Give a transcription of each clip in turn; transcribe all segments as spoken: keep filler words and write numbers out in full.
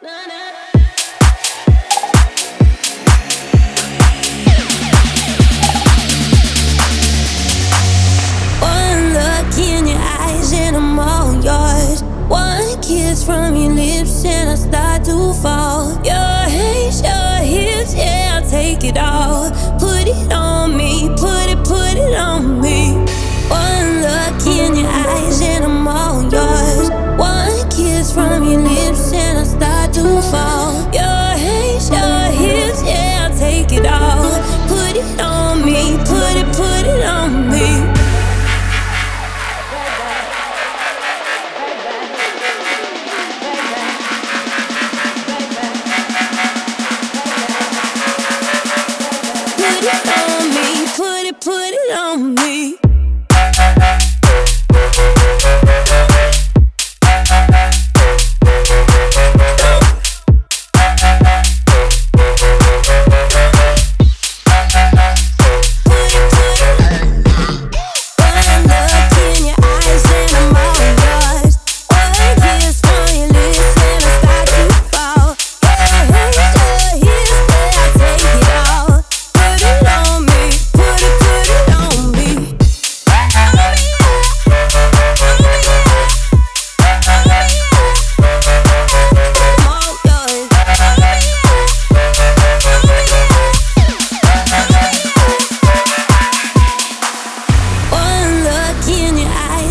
One look in your eyes and I'm all yours. One kiss from your lips and I start to fall. Your hands, your hips, yeah, I'll take it all. Put it on me, put it, put it on me. One look in your eyes and I'm all yours. One kiss from your lips and I start to fall. Your hands, your hips, yeah, I'll take it all. Put it on me, put it, put it on me. Put it on me, put it, put it on me.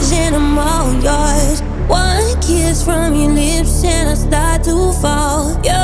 From your lips and I start to fall.